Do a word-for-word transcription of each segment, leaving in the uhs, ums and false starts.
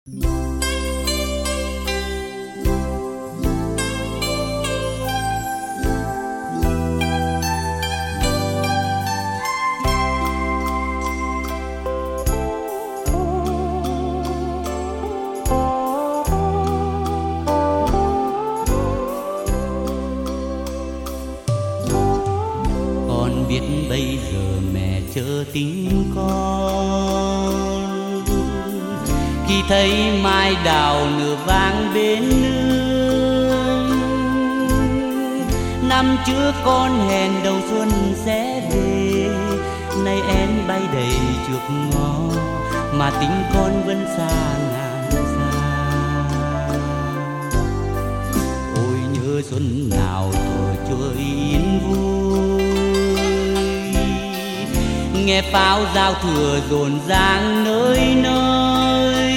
Con biết bây giờ mẹ chớ tính con, khi thấy mai đào nở vang bên nương. Năm trước con hẹn đầu xuân sẽ về, nay én bay đầy trước ngõ mà tính con vẫn xa ngàn xa. Ôi nhớ xuân nào thở chơi yên vui, nghe pháo giao thừa rộn ràng nơi nơi.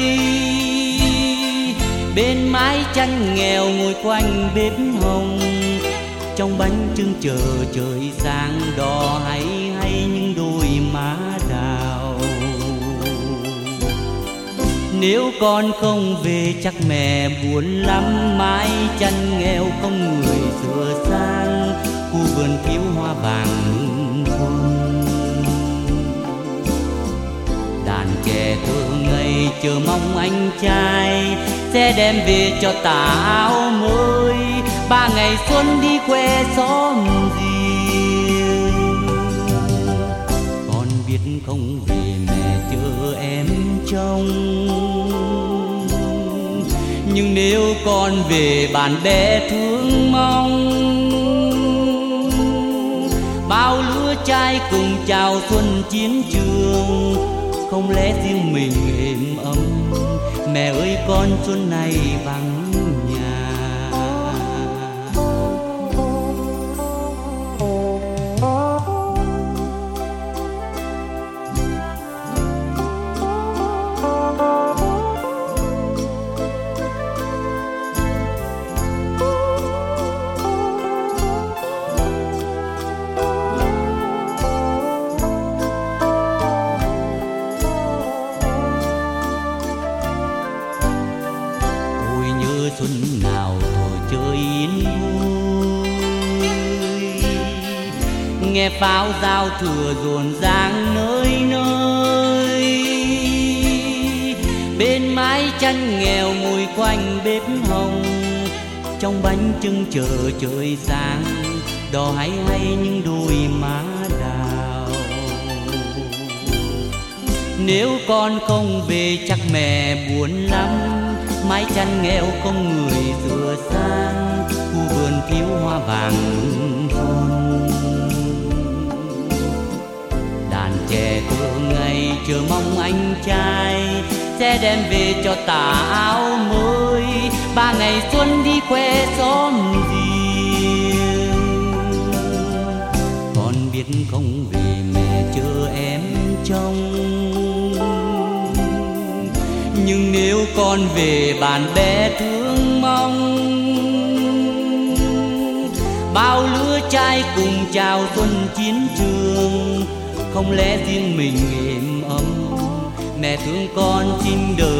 Bên mái chăn nghèo ngồi quanh bếp hồng, trong bánh trưng chờ trời sáng đỏ hay hay những đôi má đào. Nếu con không về chắc mẹ buồn lắm, mái chăn nghèo không người sửa sang, khu vườn thiếu hoa vàng mừng xuân. Đàn trẻ thơ ngây chờ mong anh trai sẽ đem về cho tà áo mới, ba ngày xuân đi khoe xóm riêng. Con biết không về mẹ chờ em trông, nhưng nếu con về bạn bè thương mong. Bao lứa trai cùng chào xuân chiến trường, không lẽ riêng mình êm ấm. Mẹ ơi con xuân này vắng nhà. Xuân nào thổi chơi yên vui, nghe pháo giao thừa rộn ràng nơi nơi. Bên mái chăn nghèo ngồi quanh bếp hồng, trong bánh trưng chờ trời sáng đỏ hay hay những đôi má đào. Nếu con không về chắc mẹ buồn lắm, mái chăn nghèo không người sửa sang, khu vườn thiếu hoa vàng mừng xuân. Đàn trẻ thơ ngây chờ mong anh trai sẽ đem về cho tà áo mới, ba ngày xuân đi khoe xóm riêng. Con biết không về mẹ chờ em trông, nhưng nếu con về bạn bè thương mong. Bao lứa trai cùng chào xuân chiến trường, không lẽ riêng mình êm ấm. Mẹ thương con chim đời